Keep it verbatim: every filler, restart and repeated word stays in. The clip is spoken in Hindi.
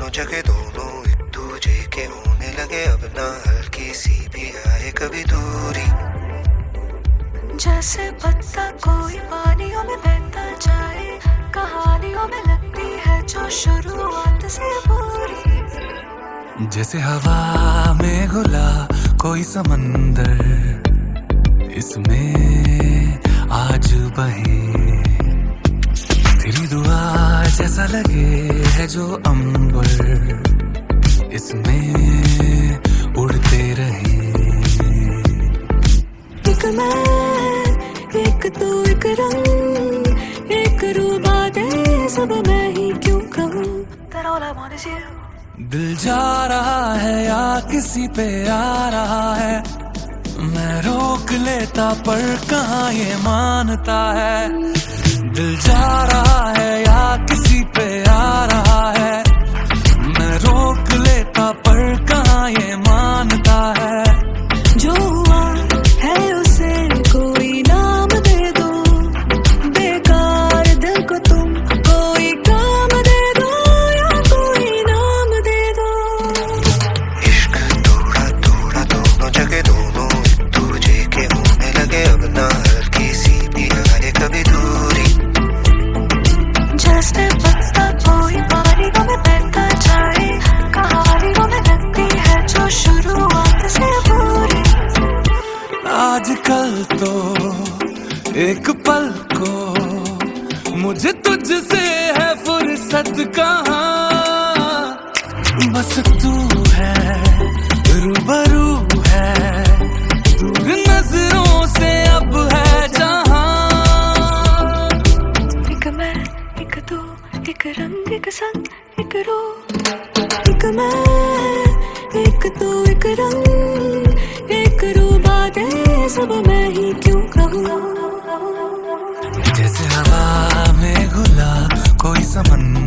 दोनों जगह दोनों एक दूजे के होने लगे, अब ना हल्की सी भी आए कभी दूरी। जैसे पत्ता कोई पानियों में बहता जाए, कहानियों में लगती है जो शुरुआत से पूरी। जैसे हवा में घुला कोई समंदर, इसमें आज बहे तेरी दुआ जैसा लगे है जो अंबर, इसमें उड़ते रहे। एक मैं, एक तू, एक रंग, एक रूबा दे, सब मैं ही क्यों कहूँ। That all I want is you. दिल जा रहा है या किसी पे आ रहा है, मैं रोक लेता पर कहाँ ये मानता है। दिल जा रहा है या किसी पे आ रहा है, मैं रोक लेता पर कहाँ ये मानता है। जो हुआ है उसे कोई नाम दे दो, बेकार दिल को तुम कोई काम दे दो या कोई नाम दे दो। इश्क थोड़ा थोड़ा दोनों जगह दोनों एक दूजे के होने लगे, अब ना हल्की सी भी आए कभी दूरी। जैसे पत्ता कोई पानियों में बहता जाए, कहानियों में लगती है जो शुरुआत से पूरी। आजकल तो एक पल को मुझे तुझसे है फुर्सत कहाँ, बस तू है रूबरू है, दूर नजरों से अब है जहाँ। एक मैं, एक तू, एक रंग, एक संग, एक रूप। एक मैं, एक तू, एक रंग, एक रूबा दे, सब मैं ही क्यों कहूँ। जैसे हवा में घुला कोई समंदर,